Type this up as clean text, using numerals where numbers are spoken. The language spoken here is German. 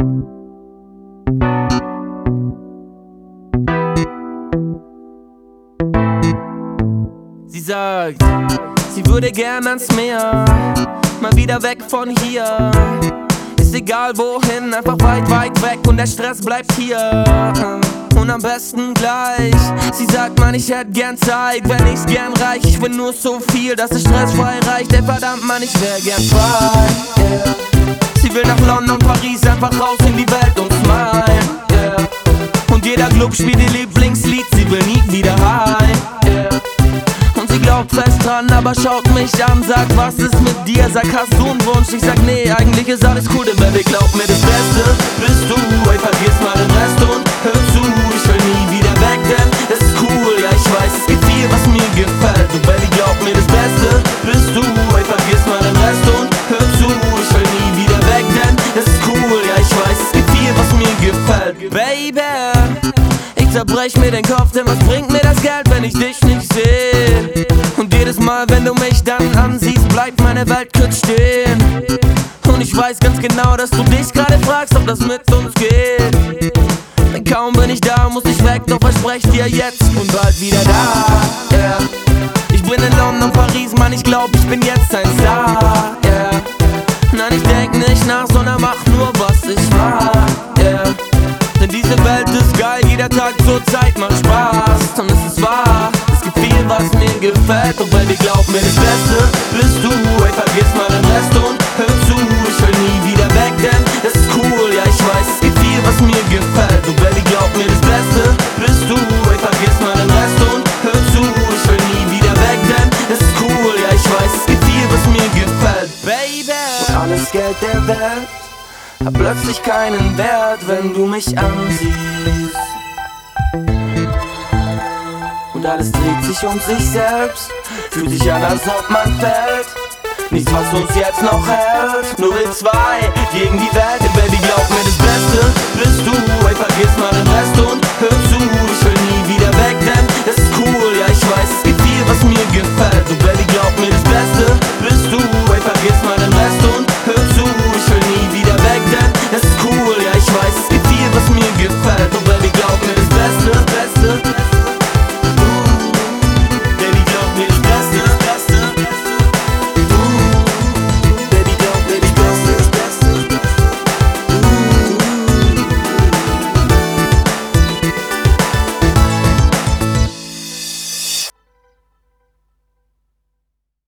Sie sagt, sie würde gern ans Meer, mal wieder weg von hier. Ist egal wohin, einfach weit, weit weg und der Stress bleibt hier. Und am besten gleich. Sie sagt, Mann, ich hätt gern Zeit, wenn ich's gern reich. Ich will nur so viel, dass es stressfrei reicht. Ey, verdammt, Mann, ich wär gern frei, yeah. Sie will nach London, Paris, einfach raus in die Welt und smile, yeah. Und jeder Club spielt ihr Lieblingslied, sie will nie wieder heim, yeah. Und sie glaubt fest dran, aber schaut mich an, sagt, was ist mit dir? Sag, hast du einen Wunsch? Ich sag, nee, eigentlich ist alles cool, denn Baby, glaub mir, das Beste bist du. Ey, vergiss mal den Rest und hör zu, ich will nie wieder weg, denn es ist cool, ja, ich weiß, es gibt viel, was mir gefällt. Du, Baby, glaub mir, das Beste bist du. Ey, vergiss mal den Rest und hör zu, ich will nie wieder weg, denn es ist cool, ja, ich weiß, es gibt viel, was mir gefällt. Baby, ich zerbrech mir den Kopf, denn was bringt mir das Geld, wenn ich dich nicht seh? Und jedes Mal, wenn du mich dann ansiehst, bleibt meine Welt kurz stehen. Und ich weiß ganz genau, dass du dich gerade fragst, ob das mit uns geht. Denn kaum bin ich da, muss ich weg, doch versprech dir jetzt, bin bald wieder da, yeah. Ich bin in London, Paris, Mann, ich glaub, ich bin jetzt ein Star, yeah. Nein, ich denk nicht nach, sondern mach nur, was ich mag, yeah. Denn diese Welt ist geil, jeder Tag zur Zeit macht Spaß. Und es ist wahr, es gibt viel, was mir gefällt. Und Baby, glaub mir, das Beste bist du. Ey, vergiss mal den Rest und hör zu, ich will nie wieder weg, denn es ist cool, ja, ich weiß, es gibt viel, was mir gefällt. Und Baby, glaub mir, das Beste bist du. Ey, vergiss mal den Rest und hör zu, ich will nie wieder weg, denn es ist cool, ja, ich weiß, es gibt viel, was mir gefällt. Baby, und alles Geld der Welt hat plötzlich keinen Wert, wenn du mich ansiehst. Und alles dreht sich um sich selbst, fühlt sich an, als ob man fällt. Nichts, was uns jetzt noch hält, nur wir zwei gegen die Welt.